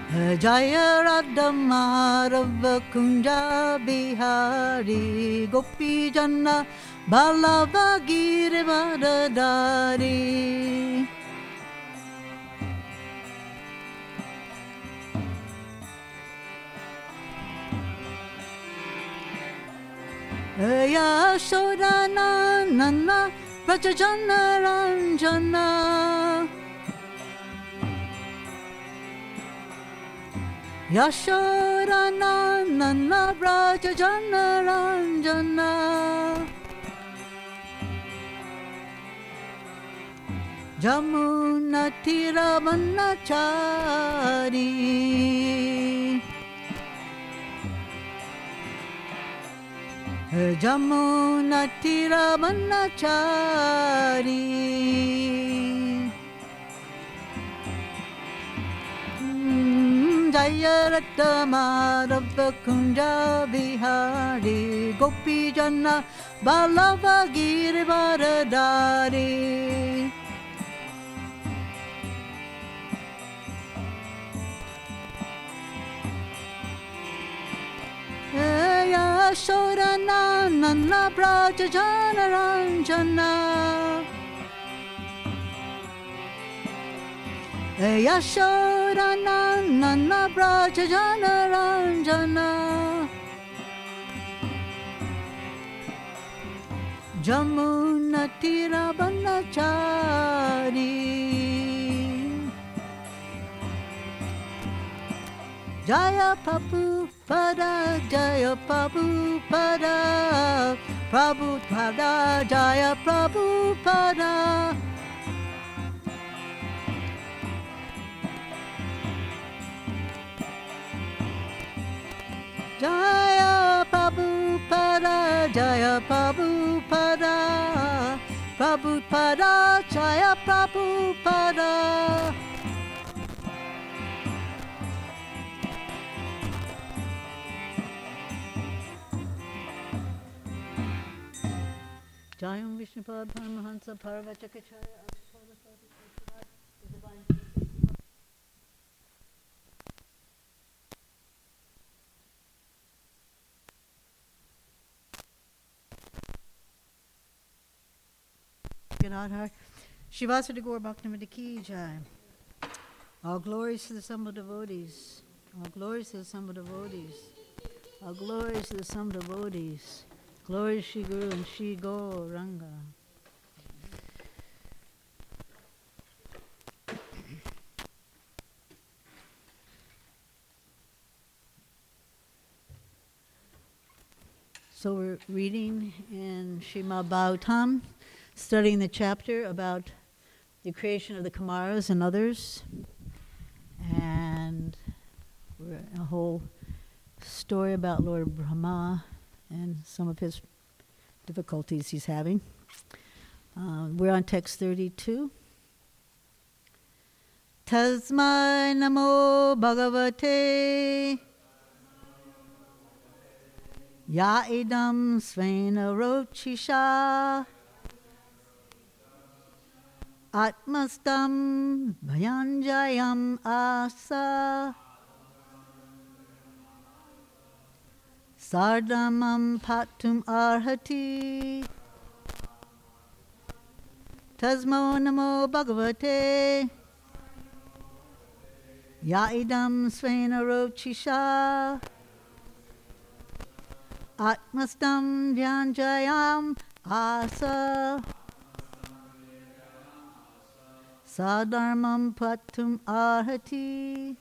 Jaya Radha Madhava Kunja Bihari Gopi Janna Ballabha Giridhari. Yashodhana Nana Vrajajana Ranjana Yashodhana Nana Vrajajana Ranjana Jamuna Tiravanachari Jamuna Tiravanachari Jaya Radha Madhava Kunja Bihari Gopi Janna Ballabha Giridhari. Yashodhana Nana Vrajajana Ranjana Yashodhana Nana Vrajajana Ranjana Jamuna Tiravanachari Jaya Prabhupada, Jaya Prabhupada, Prabhupada, Jaya Prabhupada. Jaya Prabhupada, Jaya Prabhupada, Prabhupada, Jaya Prabhupada. Jayam Vishnupad Paramahansa Parvachakacharya. Gadadhar Shivasati Gaur Bhaktivinoda Ki Jai. All glories to the Sambhava devotees. All glories to the Sambhava devotees. All glories to the Sambhava devotees. Glory to Shri Guru and Shri Gauranga. So we're reading in Srimad Bhagavatam, studying the chapter about the creation of the Kumaras and others. And we're in a whole story about Lord Brahma and some of his difficulties he's having. We're on text 32. Tasmai namo bhagavate ya idam svena rochisha atmastam bhayanjayam asa sardamam patum arhati tasmo namo bhagavate ya idam svena rochisha atmastam bhayanjayam asa sadharmam patum arhati.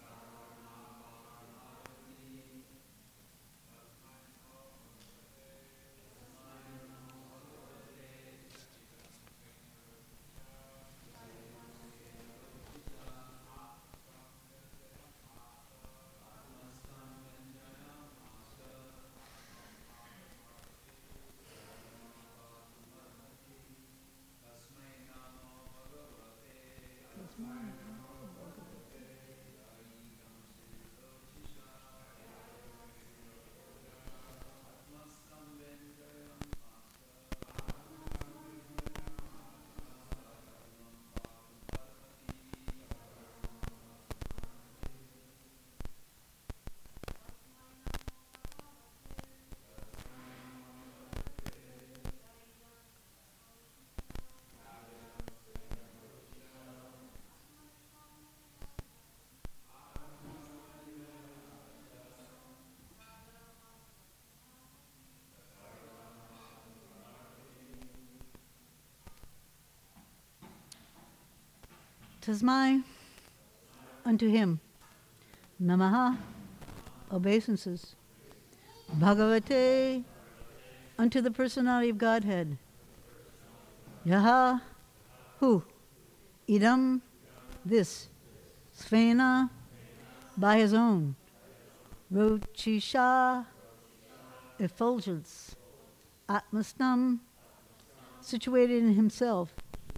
Tasmai, unto him, Namaha, obeisances. Bhagavate, unto the personality of Godhead. Yaha, who? Idam, this. Svena, by his own. Ruchisha, effulgence. Atmastam, situated in himself.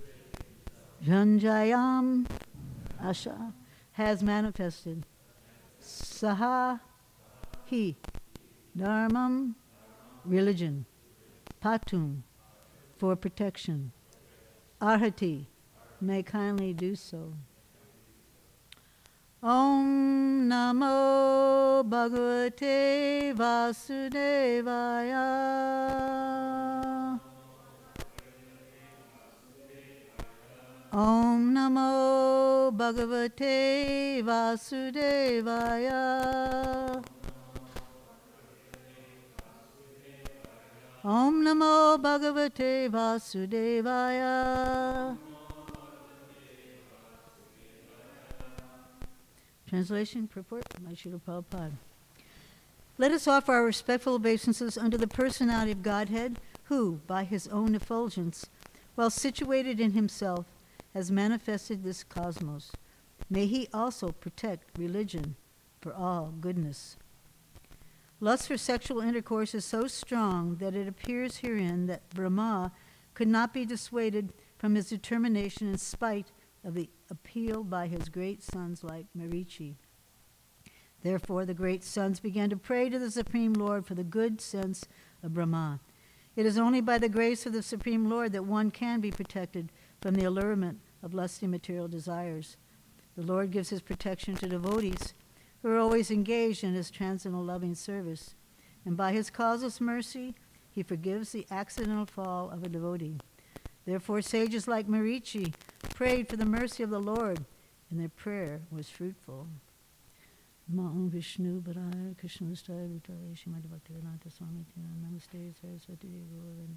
Janjayam, Asha, has manifested. Saha, he. Dharmam, religion. Patum, for protection. Arhati, may kindly do so. Om Namo Bhagavate Vasudevaya. Om Namo Bhagavate Vasudevaya. Om Namo Bhagavate Vasudevaya. Translation, purport by Srila Prabhupada. Let us offer our respectful obeisances unto the personality of Godhead, who, by his own effulgence, while situated in himself, has manifested this cosmos. May he also protect religion for all goodness. Lust for sexual intercourse is so strong that it appears herein that Brahma could not be dissuaded from his determination in spite of the appeal by his great sons like Marichi. Therefore the great sons began to pray to the Supreme Lord for the good sense of Brahma. It is only by the grace of the Supreme Lord that one can be protected from the allurement of lusty material desires. The Lord gives his protection to devotees who are always engaged in his transcendental loving service, and by his causeless mercy, he forgives the accidental fall of a devotee. Therefore, sages like Marichi prayed for the mercy of the Lord, and their prayer was fruitful. Namo Vishnu Padaya Krishna Vastaya Bhutale Shrimad Bhaktivedanta Swami Namaste Saraswati Devi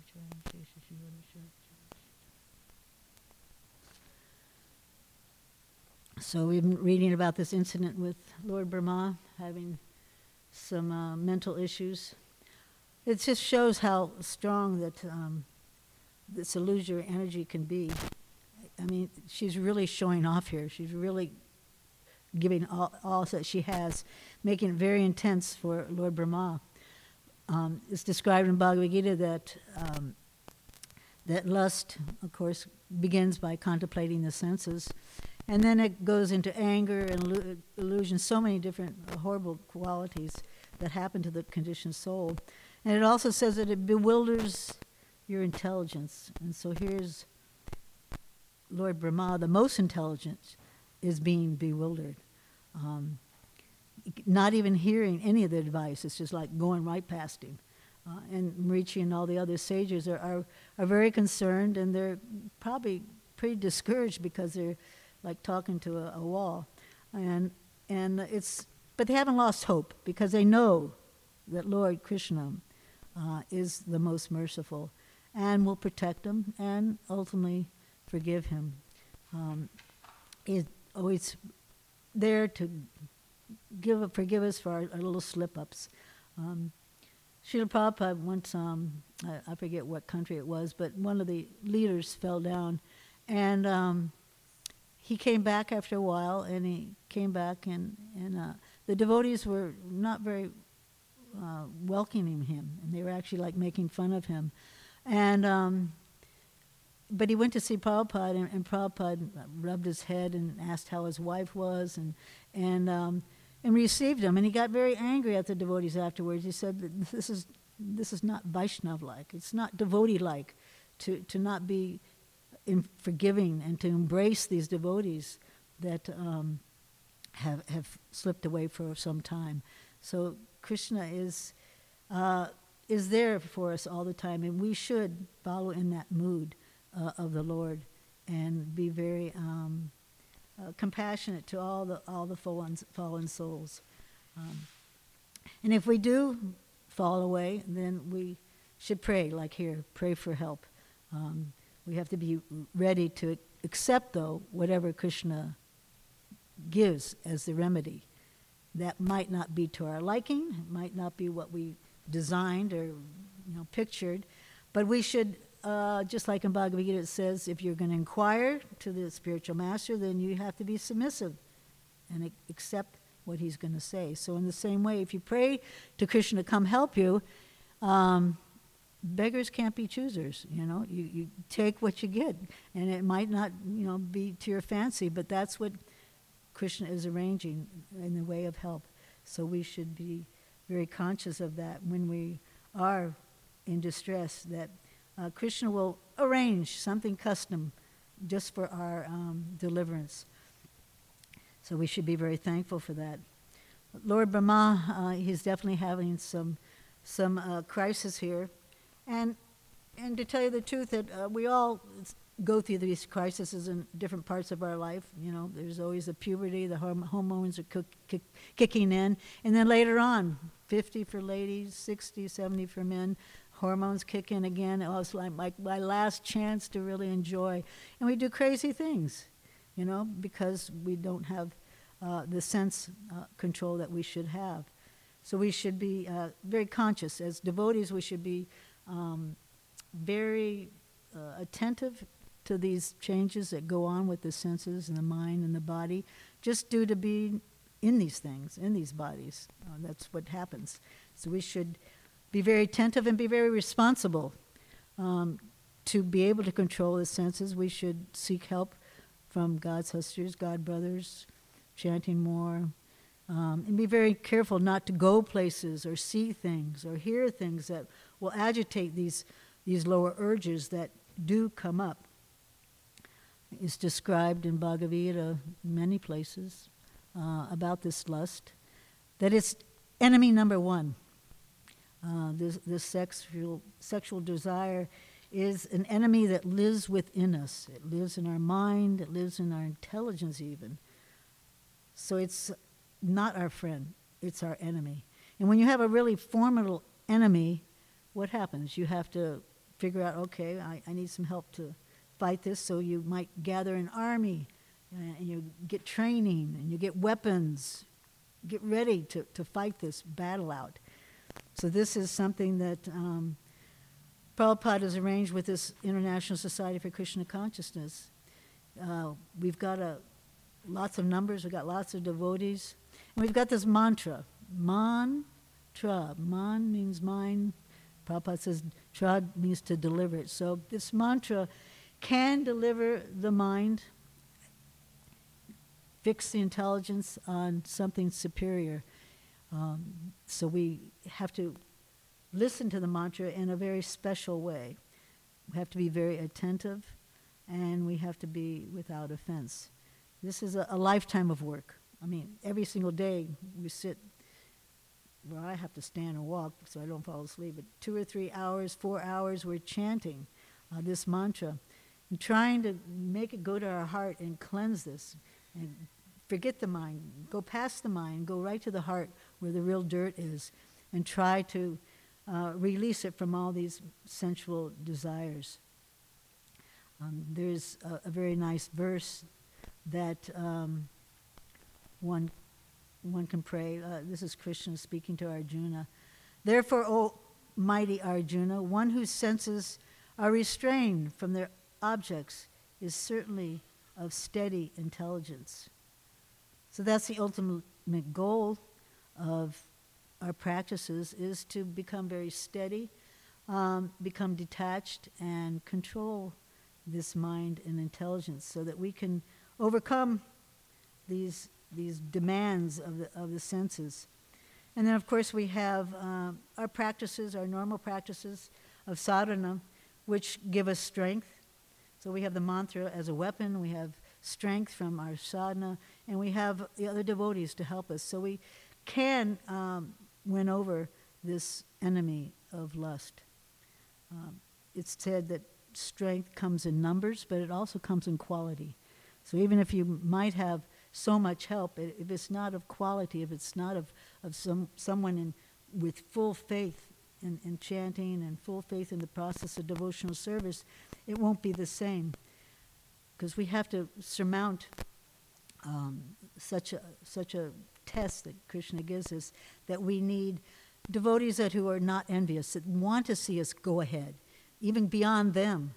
So we've been reading about this incident with Lord Brahma having some mental issues. It just shows how strong that this illusory energy can be. I mean, she's really showing off here. She's really giving all that she has, making it very intense for Lord Brahma. It's described in Bhagavad Gita that lust, of course, begins by contemplating the senses, and then it goes into anger and illusion, so many different horrible qualities that happen to the conditioned soul. And it also says that it bewilders your intelligence. And so here's Lord Brahma, the most intelligent, is being bewildered. Not even hearing any of the advice. It's just like going right past him. And Marichi and all the other sages are very concerned, and they're probably pretty discouraged because they're like talking to a wall. But they haven't lost hope because they know that Lord Krishna is the most merciful and will protect them and ultimately forgive him. Is always there to forgive us for our little slip-ups. Srila Prabhupada once, I forget what country it was, but one of the leaders fell down, and he came back after a while, and the devotees were not very welcoming him, and they were actually like making fun of him. But he went to see Prabhupada, and Prabhupada rubbed his head and asked how his wife was, and received him. And he got very angry at the devotees afterwards. He said that this is not Vaishnav-like. It's not devotee-like to not be forgiving and to embrace these devotees that have slipped away for some time. So Krishna is there for us all the time, and we should follow in that mood of the Lord and be very compassionate to all the fallen souls. And if we do fall away, then we should pray, like here, pray for help. We have to be ready to accept, though, whatever Krishna gives as the remedy. That might not be to our liking, it might not be what we designed or pictured, but we should, just like in Bhagavad Gita it says, if you're going to inquire to the spiritual master, then you have to be submissive and accept what he's going to say. So in the same way, if you pray to Krishna to come help you, beggars can't be choosers. You take what you get, and it might not be to your fancy, but that's what Krishna is arranging in the way of help. So we should be very conscious of that when we are in distress, that Krishna will arrange something custom just for our deliverance. So we should be very thankful for that. Lord Brahma, he's definitely having some crisis here. And to tell you the truth, that we all go through these crises in different parts of our life. There's always the puberty, the hormones are kicking in. And then later on, 50 for ladies, 60, 70 for men, hormones kick in again. It was like my last chance to really enjoy. And we do crazy things, because we don't have the sense control that we should have. So we should be very conscious. As devotees, we should be very attentive to these changes that go on with the senses and the mind and the body, just due to be in these things, in these bodies. That's what happens. So we should be very attentive and be very responsible. To be able to control the senses, we should seek help from God sisters, God brothers, chanting more, and be very careful not to go places or see things or hear things that will agitate these lower urges that do come up. It's described in Bhagavad Gita many places about this lust, that it's enemy number one. This sexual desire is an enemy that lives within us. It lives in our mind, it lives in our intelligence even. So it's not our friend, it's our enemy. And when you have a really formidable enemy, what happens? You have to figure out, okay, I need some help to fight this, so you might gather an army, and you get training, and you get weapons, get ready to fight this battle out. So this is something that Prabhupada has arranged with this International Society for Krishna Consciousness. We've got lots of numbers, we've got lots of devotees, and we've got this mantra. Mantra. Man means mind. Prabhupada says tra means to deliver it. So this mantra can deliver the mind, fix the intelligence on something superior. So we have to listen to the mantra in a very special way. We have to be very attentive, and we have to be without offense. This is a lifetime of work. I mean, every single day we sit, well, I have to stand and walk so I don't fall asleep, but 2 or 3 hours, 4 hours, we're chanting this mantra and trying to make it go to our heart and cleanse this and forget the mind, go past the mind, go right to the heart where the real dirt is, and try to release it from all these sensual desires. There's a very nice verse that one can pray. This is Krishna speaking to Arjuna. Therefore, O mighty Arjuna, one whose senses are restrained from their objects is certainly of steady intelligence. So that's the ultimate goal of our practices, is to become very steady, become detached, and control this mind and intelligence so that we can overcome these demands of the senses. And then, of course, we have our practices, our normal practices of sadhana, which give us strength. So we have the mantra as a weapon, we have strength from our sadhana, and we have the other devotees to help us. So we can win over this enemy of lust. It's said that strength comes in numbers, but it also comes in quality. So even if you might have so much help, if it's not of quality, if it's not of someone with full faith in chanting and full faith in the process of devotional service, it won't be the same. because we have to surmount such a test that Krishna gives us, that we need devotees who are not envious, that want to see us go ahead, even beyond them.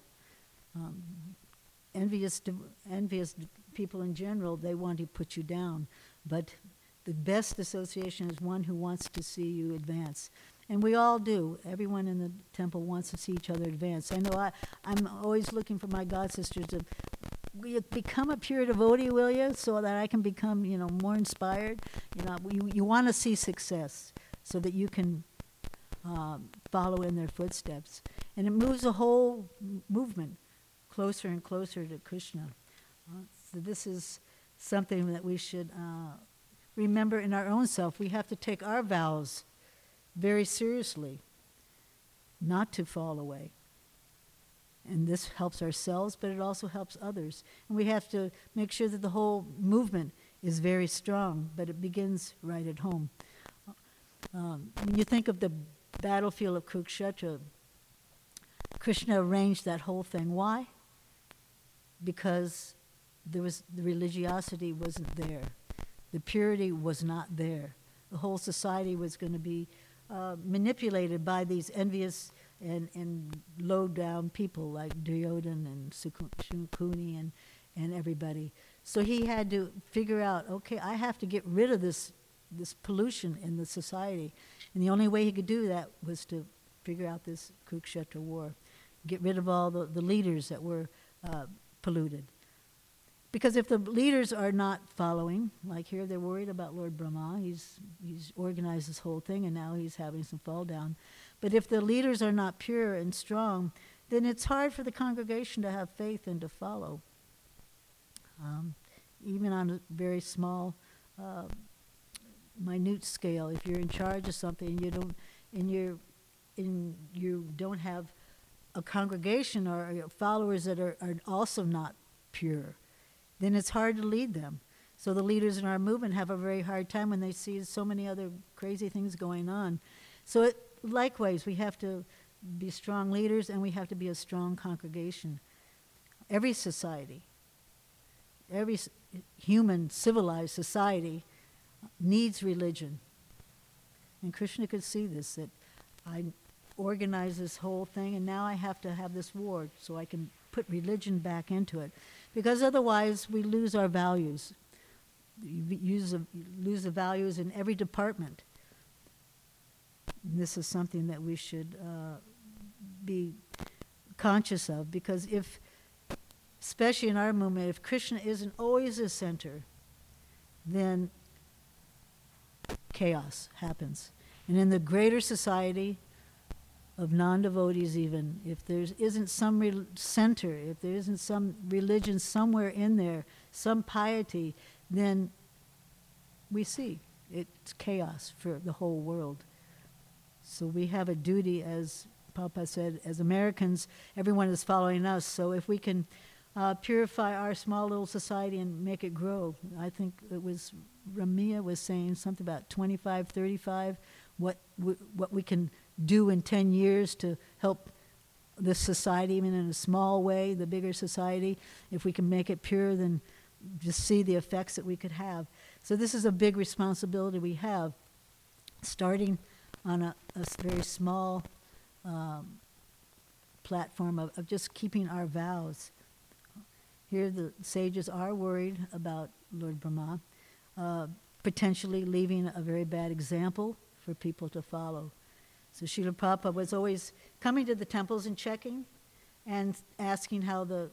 Envious people in general, they want to put you down, but the best association is one who wants to see you advance. And we all do. Everyone in the temple wants to see each other advance. I know I'm always looking for my god sisters to, will you become a pure devotee, will you? So that I can become, more inspired. You want to see success so that you can follow in their footsteps. And it moves the whole movement closer and closer to Krishna. So this is something that we should remember in our own self. We have to take our vows very seriously, not to fall away. And this helps ourselves, but it also helps others. And we have to make sure that the whole movement is very strong, but it begins right at home. When you think of the battlefield of Kurukshetra, Krishna arranged that whole thing. Why? Because the religiosity wasn't there. The purity was not there. The whole society was going to be manipulated by these envious and low-down people like Duryodhana and Shukuni and everybody. So he had to figure out, okay, I have to get rid of this pollution in the society. And the only way he could do that was to figure out this Kurukshetra war, get rid of all the leaders that were polluted. Because if the leaders are not following, like here they're worried about Lord Brahma, he's organized this whole thing and now he's having some fall down. But if the leaders are not pure and strong, then it's hard for the congregation to have faith and to follow. Even on a very small, minute scale, if you're in charge of something you don't have a congregation or followers that are also not pure, then it's hard to lead them. So the leaders in our movement have a very hard time when they see so many other crazy things going on. So likewise, we have to be strong leaders and we have to be a strong congregation. Every society, every human civilized society needs religion. And Krishna could see this, that I organize this whole thing and now I have to have this war so I can put religion back into it. Because otherwise we lose our values. You lose the values in every department. And this is something that we should be conscious of, because especially in our movement, if Krishna isn't always the center, then chaos happens. And in the greater society of non-devotees even, if there isn't some center, if there isn't some religion somewhere in there, some piety, then we see it's chaos for the whole world. So we have a duty, as Prabhupada said, as Americans, everyone is following us. So if we can purify our small little society and make it grow, I think it was Ramia was saying something about 25, 35, what we can do in 10 years to help this society, even in a small way, the bigger society. If we can make it pure, then just see the effects that we could have. So this is a big responsibility we have, starting on a very small platform of just keeping our vows. Here the sages are worried about Lord Brahma, potentially leaving a very bad example for people to follow. So Srila Prabhupada was always coming to the temples and checking and asking how the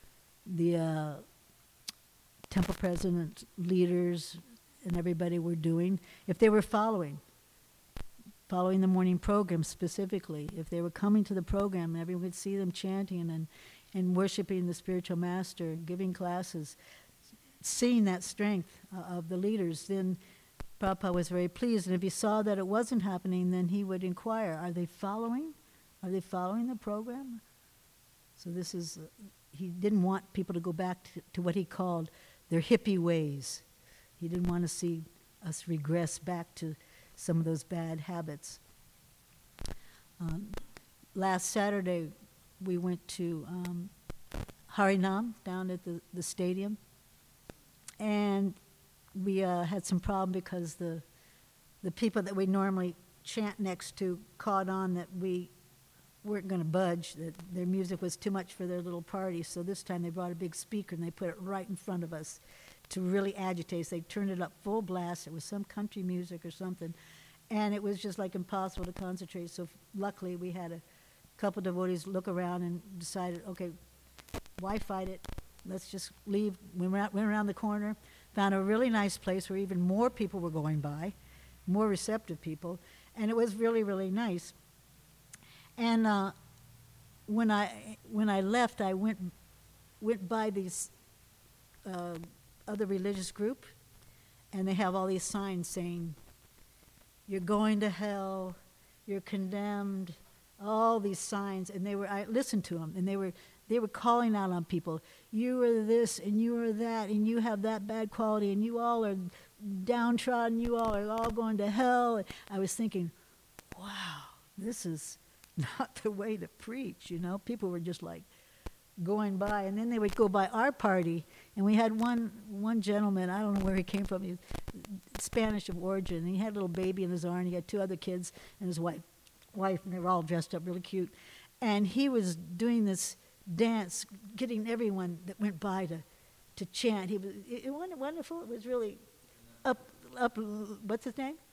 temple president, leaders, and everybody were doing, if they were following the morning program specifically, if they were coming to the program and everyone could see them chanting and worshiping the spiritual master, giving classes, seeing that strength of the leaders, then Prabhupada was very pleased. And if he saw that it wasn't happening, then he would inquire, are they following? Are they following the program? So this is, he didn't want people to go back to what he called their hippie ways. He didn't want to see us regress back to some of those bad habits. Last Saturday, we went to Harinam down at the stadium. And we had some problem because the people that we normally chant next to caught on that we weren't going to budge, that their music was too much for their little party. So this time they brought a big speaker and they put it right in front of us to really agitate us. They turned it up full blast. It was some country music or something. And it was just like impossible to concentrate. So luckily we had a couple devotees look around and decided, okay, why fight it? Let's just leave. We went around the corner, found a really nice place where even more people were going by, more receptive people, and it was really, really nice. And when I left, I went by these other religious group, and they have all these signs saying, "You're going to hell," "You're condemned," all these signs, and I listened to them, and they were calling out on people. You are this, and you are that, and you have that bad quality, and you all are downtrodden, you all are all going to hell. And I was thinking, wow, this is not the way to preach, you know. People were just like going by, and then they would go by our party, and we had one gentleman, I don't know where he came from, he was Spanish of origin, and he had a little baby in his arm, he had two other kids and his wife, and they were all dressed up really cute. And he was doing this dance, getting everyone that went by to chant. It wasn't wonderful. It was really up. What's his name?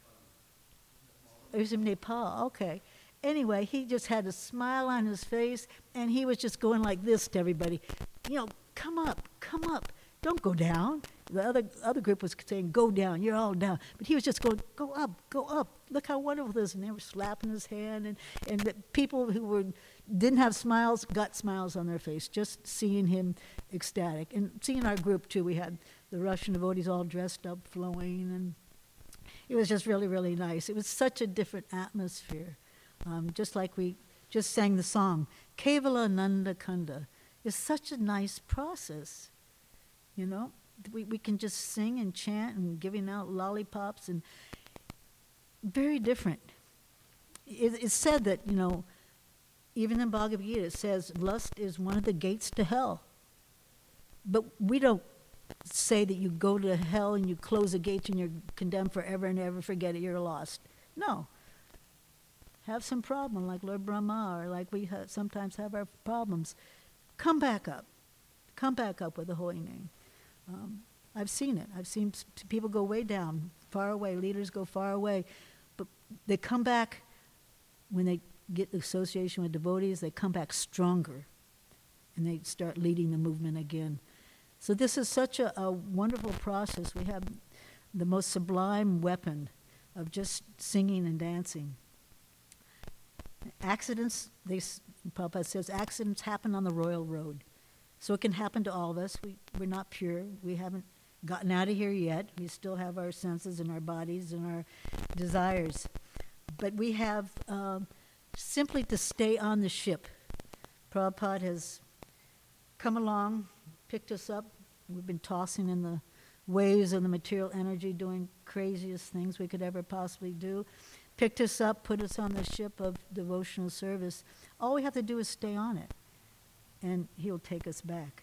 It was in Nepal. Okay. Anyway, he just had a smile on his face, and he was just going like this to everybody. You know, come up, don't go down. The other group was saying, go down, you're all down. But he was just going, go up, look how wonderful this is. And they were slapping his hand, and the people who didn't have smiles got smiles on their face, just seeing him ecstatic. And seeing our group too, we had the Russian devotees all dressed up, flowing, and it was just really, really nice. It was such a different atmosphere. Just like we just sang the song, Kevala Nanda Kanda. It's such a nice process, you know. We can just sing and chant and giving out lollipops, and very different. It's said that, you know, even in Bhagavad Gita it says lust is one of the gates to hell. But we don't say that you go to hell and you close the gates and you're condemned forever and ever, forget it, you're lost. No. Have some problem like Lord Brahma, or like we sometimes have our problems. Come back up with the holy name. I've seen it. I've seen people go way down, far away. Leaders go far away. But they come back when they get the association with devotees, they come back stronger. And they start leading the movement again. So this is such a wonderful process. We have the most sublime weapon of just singing and dancing. Accidents, Prabhupada says, accidents happen on the royal road. So it can happen to all of us. We're not pure. We haven't gotten out of here yet. We still have our senses and our bodies and our desires. But we have simply to stay on the ship. Prabhupada has come along, picked us up. We've been tossing in the waves of the material energy, doing craziest things we could ever possibly do. Picked us up, put us on the ship of devotional service. All we have to do is stay on it, and he'll take us back.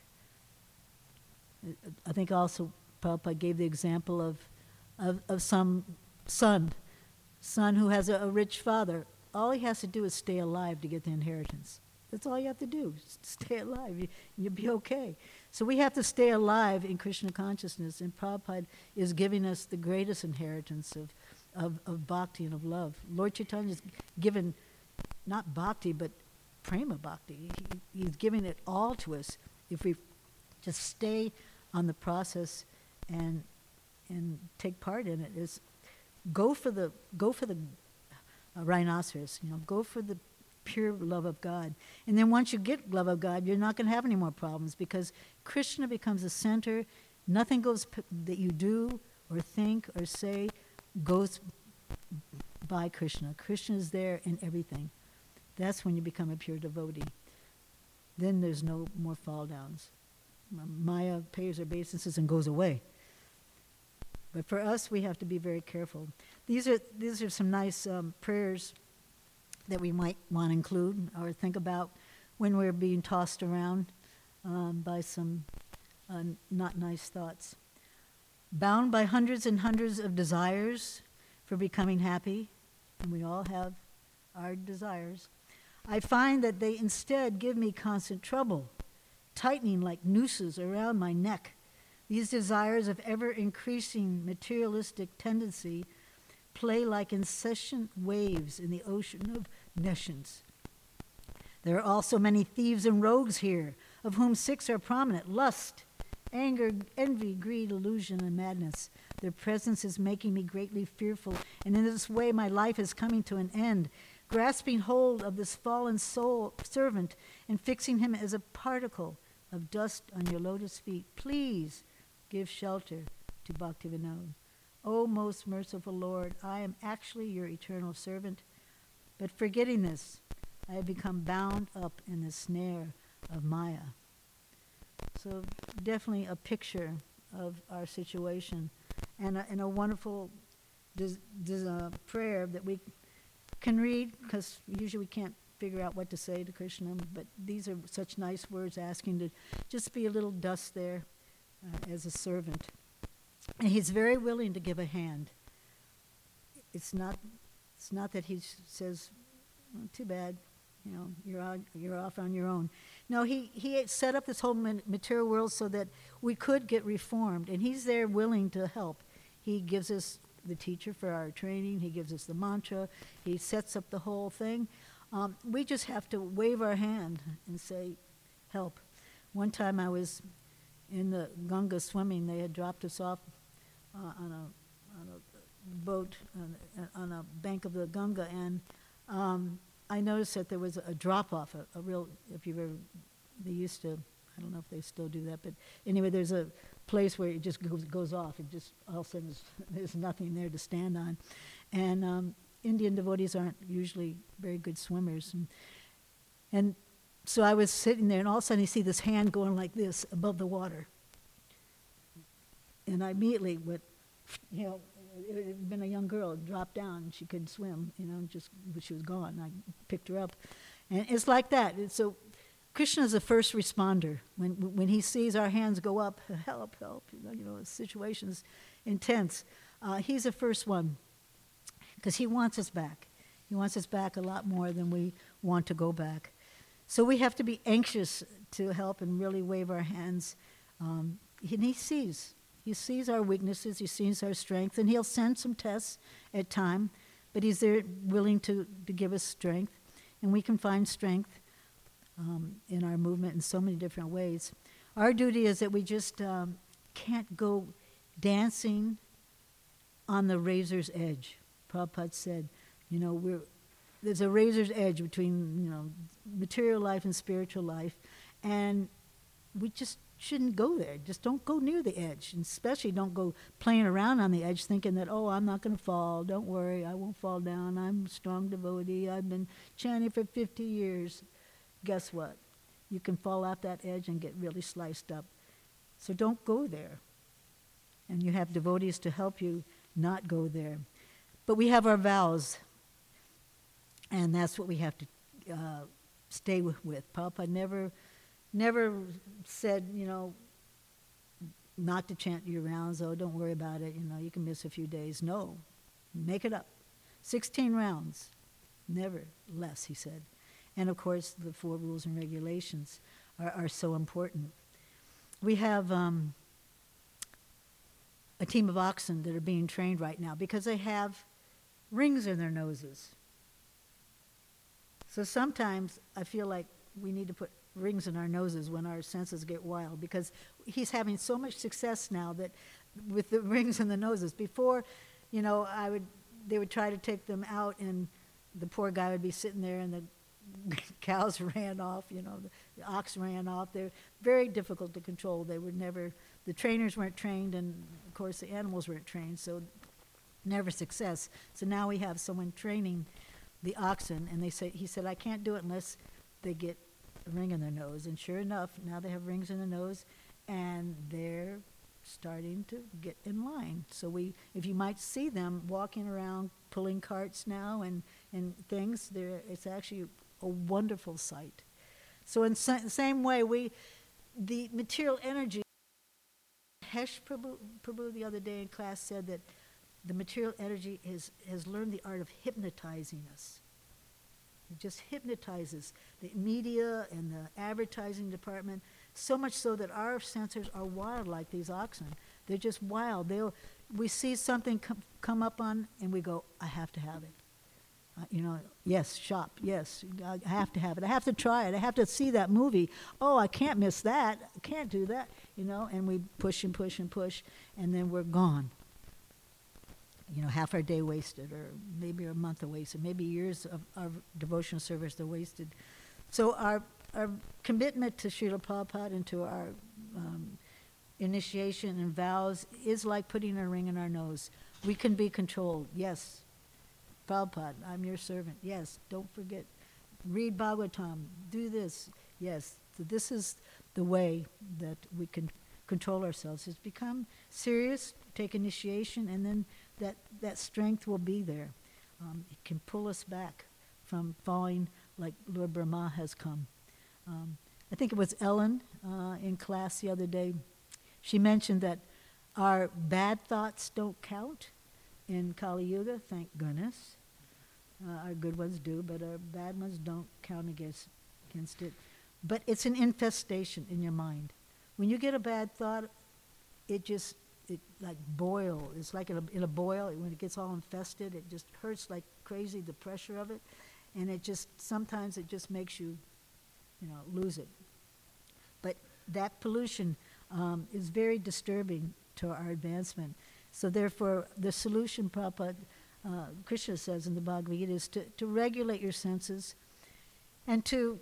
I think also Prabhupada gave the example of some son who has a rich father. All he has to do is stay alive to get the inheritance. That's all you have to do, stay alive. You'll be okay. So we have to stay alive in Krishna consciousness, and Prabhupada is giving us the greatest inheritance of bhakti and of love. Lord Chaitanya is given not bhakti, but prema bhakti. He's giving it all to us if we just stay on the process and take part in it. Is go for the rhinoceros. You know, go for the pure love of God. And then once you get love of God, you're not going to have any more problems, because Krishna becomes the center. Nothing goes that you do or think or say goes by Krishna. Krishna is there in everything. That's when you become a pure devotee. Then there's no more fall downs. Maya pays her obeisances and goes away. But for us, we have to be very careful. These are some nice prayers that we might want to include or think about when we're being tossed around. by some not nice thoughts. Bound by hundreds and hundreds of desires for becoming happy, and we all have our desires, I find that they instead give me constant trouble, tightening like nooses around my neck. These desires of ever-increasing materialistic tendency play like incessant waves in the ocean of nescience. There are also many thieves and rogues here, of whom 6 are prominent: lust, anger, envy, greed, illusion, and madness. Their presence is making me greatly fearful, and in this way my life is coming to an end. Grasping hold of this fallen soul servant and fixing him as a particle of dust on your lotus feet, please give shelter to Bhaktivinoda. O most merciful Lord, I am actually your eternal servant, but forgetting this, I have become bound up in the snare of Maya. So definitely a picture of our situation, and a wonderful prayer that we can read, because usually we can't figure out what to say to Krishna, but these are such nice words asking to just be a little dust there as a servant. And he's very willing to give a hand. It's not that he says, well, too bad, you're off on your own. No, he set up this whole material world so that we could get reformed, and he's there willing to help. He gives us the teacher for our training. He gives us the mantra. He sets up the whole thing. We just have to wave our hand and say, help. One time I was in the Ganga swimming. They had dropped us off on a boat on a bank of the Ganga, and I noticed that there was a drop-off, a real, they used to, I don't know if they still do that, but anyway, there's a place where it just goes off. It just, all of a sudden, there's nothing there to stand on. And Indian devotees aren't usually very good swimmers. And so I was sitting there, and all of a sudden you see this hand going like this above the water. And I immediately went, it had been a young girl, dropped down, and she couldn't swim, but she was gone. I picked her up. And it's like that. So Krishna is a first responder. When he sees our hands go up, help, the situation's intense, he's the first one, because he wants us back. He wants us back a lot more than we want to go back. So we have to be anxious to help and really wave our hands. And he sees our weaknesses, he sees our strength, and he'll send some tests at time, but he's there willing to give us strength, and we can find strength in our movement in so many different ways. Our duty is that we just can't go dancing on the razor's edge. Prabhupada said, there's a razor's edge between, material life and spiritual life, and we just shouldn't go there. Just don't go near the edge, and especially don't go playing around on the edge thinking that, I'm not going to fall. Don't worry, I won't fall down. I'm a strong devotee. I've been chanting for 50 years. Guess what? You can fall off that edge and get really sliced up. So don't go there. And you have devotees to help you not go there. But we have our vows, and that's what we have to stay with. Prabhupada never said, not to chant your rounds. Oh, don't worry about it. You can miss a few days. No, make it up. 16 rounds, never less, he said. And of course, the 4 rules and regulations are so important. We have a team of oxen that are being trained right now because they have rings in their noses. So sometimes I feel like we need to put rings in our noses when our senses get wild, because he's having so much success now that with the rings in the noses. Before, they would try to take them out, and the poor guy would be sitting there, and the cows ran off, the ox ran off. They're very difficult to control. The trainers weren't trained, and of course the animals weren't trained, so never success. So now we have someone training the oxen, and he said, I can't do it unless they get a ring in their nose. And sure enough, now they have rings in their nose, and they're starting to get in line. So if you might see them walking around, pulling carts now and things, it's actually a wonderful sight. So in the same way, the material energy, Hesh Prabhu the other day in class said that the material energy has learned the art of hypnotizing us. It just hypnotizes the media and the advertising department, so much so that our sensors are wild like these oxen. They're just wild. We see something come up on, and we go, I have to have it. Yes, shop, yes, I have to have it. I have to try it. I have to see that movie. Oh, I can't miss that. I can't do that, and we push and push and push, and then we're gone. Half our day wasted, or maybe a month wasted, maybe years of our devotional service are wasted. So our commitment to Srila Prabhupada and to our initiation and vows is like putting a ring in our nose. We can be controlled. Yes, Prabhupada, I'm your servant. Yes, don't forget. Read Bhagavatam. Do this. Yes, so this is the way that we can control ourselves, is become serious, take initiation, and then that strength will be there. It can pull us back from falling like Lord Brahma has come. I think it was Ellen in class the other day. She mentioned that our bad thoughts don't count in Kali Yuga, thank goodness. Our good ones do, but our bad ones don't count against it. But it's an infestation in your mind. When you get a bad thought, it like boil. It's like in a boil. When it gets all infested, it just hurts like crazy, the pressure of it. And sometimes it just makes you, lose it. But that pollution is very disturbing to our advancement. So therefore, the solution, Prabhupada, Krishna says in the Bhagavad Gita, is to regulate your senses and to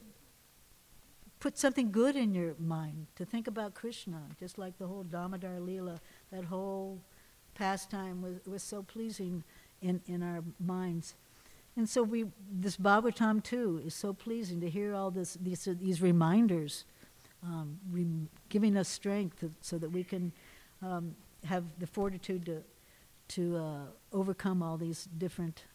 put something good in your mind, to think about Krishna, just like the whole Damodar Leela, that whole pastime was so pleasing in our minds. And so this Bhagavatam too is so pleasing to hear all these reminders, giving us strength so that we can have the fortitude to overcome all these different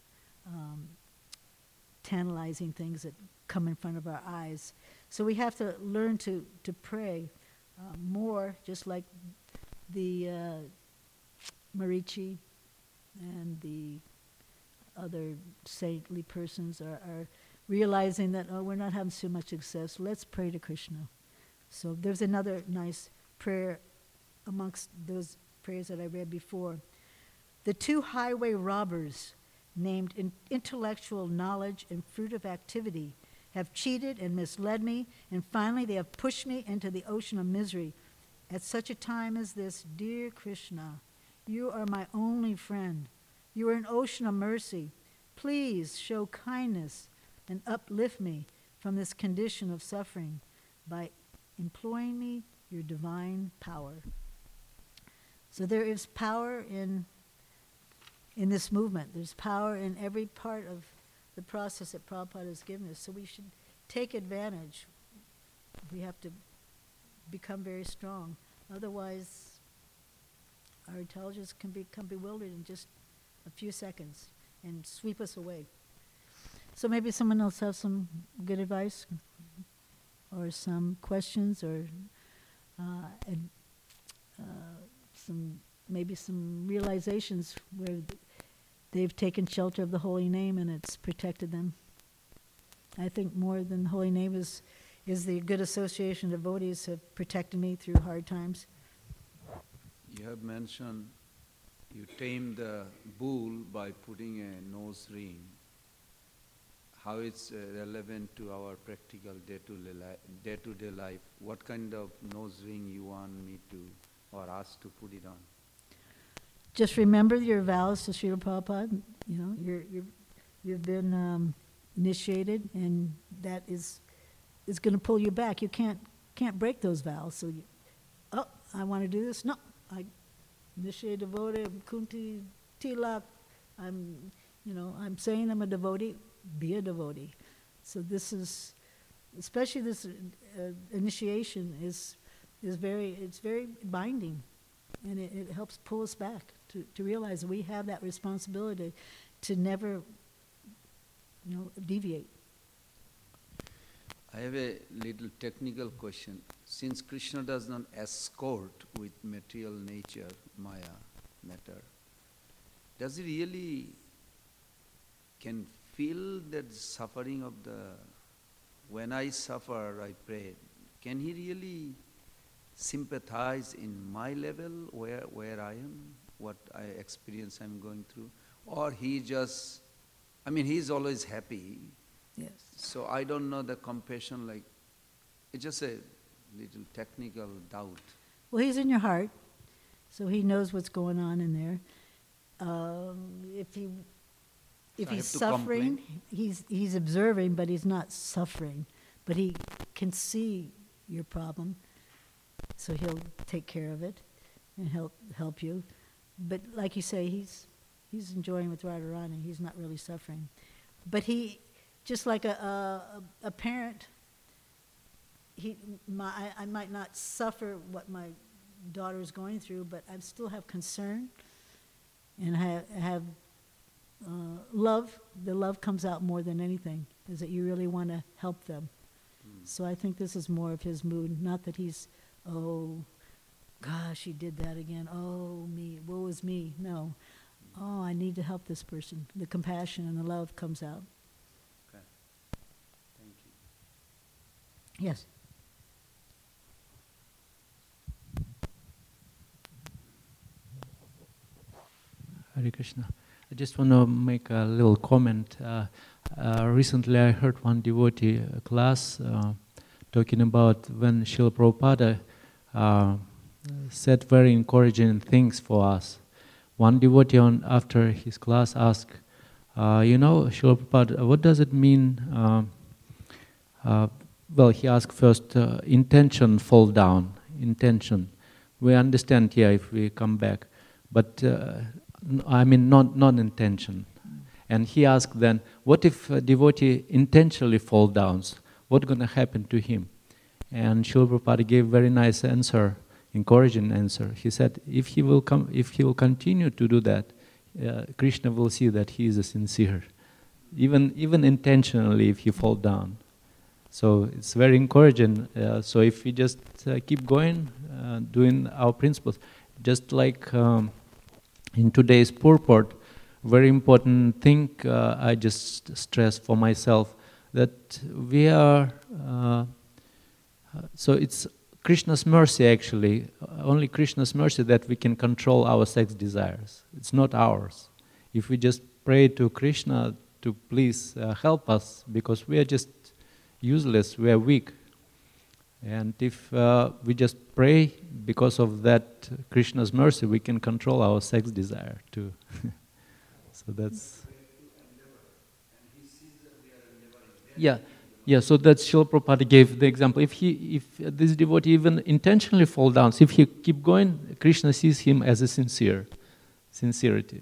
tantalizing things that come in front of our eyes. So we have to learn to pray more, just like the Marichi and the other saintly persons are realizing that, we're not having so much success. Let's pray to Krishna. So there's another nice prayer amongst those prayers that I read before. The two highway robbers, named intellectual knowledge and fruit of activity, have cheated and misled me, and finally they have pushed me into the ocean of misery. At such a time as this, dear Krishna, you are my only friend. You are an ocean of mercy. Please show kindness and uplift me from this condition of suffering by employing me your divine power. So there is power in this movement. There's power in every part of the process that Prabhupada has given us. So we should take advantage. We have to become very strong. Otherwise, our intelligence can become bewildered in just a few seconds and sweep us away. So maybe someone else has some good advice or some questions or some realizations where they've taken shelter of the holy name and it's protected them. I think more than the holy name is the good association of devotees have protected me through hard times. You have mentioned you tame the bull by putting a nose ring. How it's relevant to our practical day-to-day life? What kind of nose ring you want me to or us to put it on? Just remember your vows to Srila Prabhupada. You've been initiated, and that is going to pull you back. You can't break those vows. So, I want to do this. No, I initiated devotee. Kunti Tilak. I'm saying I'm a devotee. Be a devotee. So this is, especially this initiation is very binding, and it helps pull us back to realize we have that responsibility to never, deviate. I have a little technical question. Since Krishna does not escort with material nature, Maya, matter, does he really can feel that suffering of the, when I suffer, I pray, can he really sympathize in my level where I am, what I experience I'm going through? Or he just, I mean, he's always happy. Yes. So I don't know the compassion, like, it's just a little technical doubt. Well, he's in your heart, so he knows what's going on in there. If So I he's have to suffering, complain? he's observing, but he's not suffering. But he can see your problem, so he'll take care of it and help you. But like you say, he's enjoying with Radharani. He's not really suffering. But he, just like a parent, I might not suffer what my daughter is going through, but I still have concern, and I have love. The love comes out more than anything, is that you really want to help them. So I think this is more of his mood, not that he's, oh, gosh, he did that again. Oh, me, woe is me. No. Oh, I need to help this person. The compassion and the love comes out. Okay. Thank you. Yes. Hare Krishna. I just want to make a little comment. Recently I heard one devotee class talking about when Srila Prabhupada said very encouraging things for us. One devotee after his class asked, Srila Prabhupada, what does it mean? Well, he asked first, intention fall down, intention. We understand here if we come back, but I mean non-intention. And he asked then, what if a devotee intentionally fall down? What's going to happen to him? And Srila Prabhupada gave very nice answer, encouraging answer. He said, if he will continue to do that, Krishna will see that he is a sincere, even intentionally if he fall down. So it's very encouraging. So if we just keep going, doing our principles, just like in today's purport, very important thing I just stress for myself, that we are, so it's Krishna's mercy actually, only Krishna's mercy that we can control our sex desires. It's not ours. If we just pray to Krishna to please help us, because we are just useless, we are weak. And if we just pray, because of that Krishna's mercy, we can control our sex desire too. So that's... Yeah, so that's Srila Prabhupada gave the example. If this devotee even intentionally fall down, if he keep going, Krishna sees him as a sincerity.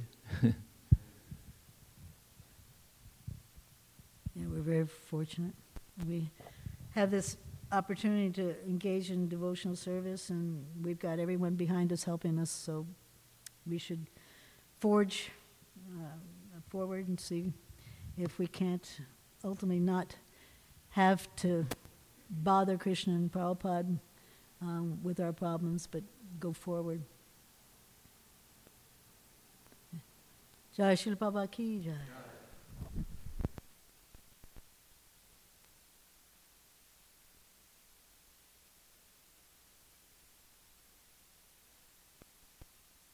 Yeah, we're very fortunate. We have this opportunity to engage in devotional service, and we've got everyone behind us helping us, so we should forge forward and see if we can't ultimately not have to bother Krishna and Prabhupada with our problems, but go forward. Jai Srila Prabhupada ki jai.